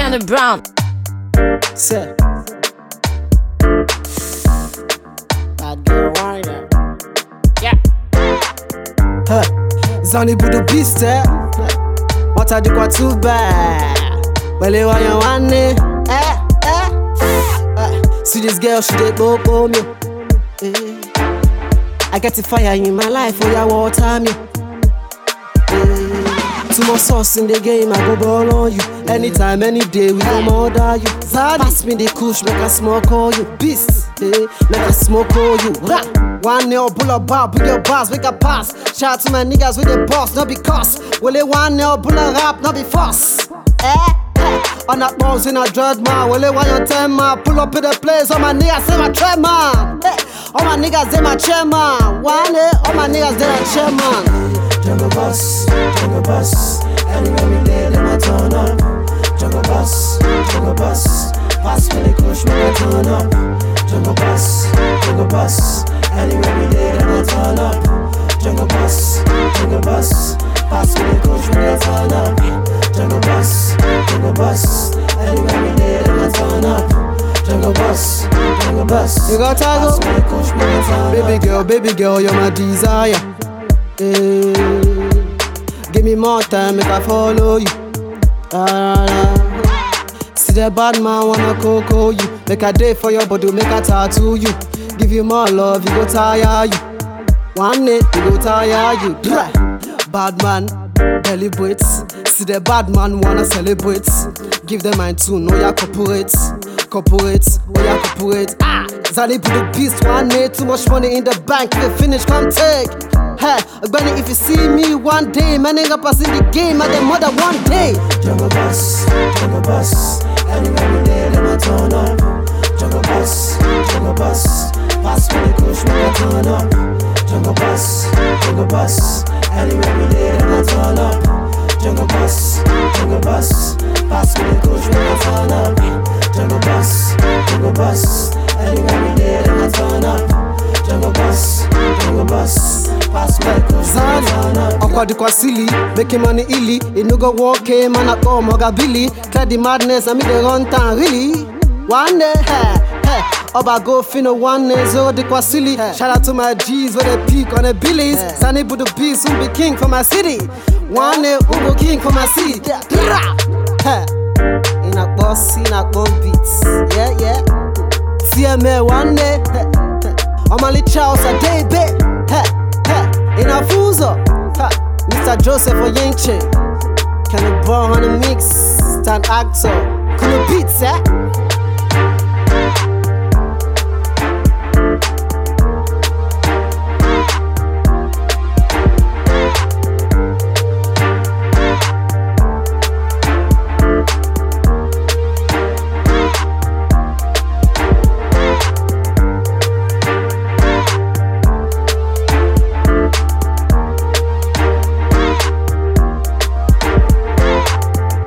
Kenny Brown. Say, bad girl whiner. Yeah. Zani budu beast, what I do quite too bad. Well, you want your one, see this girl, she dey go me. I get the fire in my life, for your water me. Too much sauce in the game, I go ball on you. Anytime, any day, we gon' murder you. Pass me the kush, make a smoke all you. Beast, make a smoke all you. One nail, pull up bar, with your bars, make a pass. Shout out to my niggas with the boss, not because. Well, they one nail, pull a rap, not be fuss. On that balls in a dread man, well, they want your 10 man. Pull up in the place, all my niggas say my chairman. All my niggas, they my chairman. One day, all my niggas, they my chairman. Jungle Boss, anywhere we lay, them I turn up. Jungle Boss, pass me the kush, make I turn up. Jungle Boss, anywhere we lay, them I turn up. Jungle Boss, pass me the kush, make I turn up. Jungle Boss, anywhere we lay, them I turn up. Jungle Boss, You got pass me to the kush, make I turn up. baby girl, you're my desire. Give me more time, make I follow you. See the bad man wanna cocoa you. Make a day for your body, make a tattoo you. Give you more love, you go tire you. One day, you go tire you. Bad man, deliberate. See the bad man wanna celebrate. Give them mine too, know ya corporate, oh ya corporate. Zali put the beast one day, too much money in the bank. If you finish, come take. Hey, Benny, if you see me one day, man, ain't pass in the game, I the mother one day. Jungle Boss, anywhere we lay, them I turn up. Jungle Boss, pass me the kush, make I turn up. Jungle Boss, anywhere we lay, them I turn up. Jungle Boss, pass me the kush, make I turn up. Jungle Boss, anywhere we lay, them I turn up. Jungle Boss, pass me the kush, make I turn up. Awkward kwa silly, making money illy. It no go walk man, I call Moga Billy. Clear the madness, I me the run town really. One day, Oba go fino one day, so the kwa silly. Shout out to my G's with a peak on the billies. Sunny put the beast, who be king for my city. One day, who go king for my city. In a boss, in a bomb beats. Yeah. TMA one day, I'm a little house a day, babe. In a Fuzo, Mr. Joseph Oyenche. Kenny Brown on the mix, stand actor. Cool beats,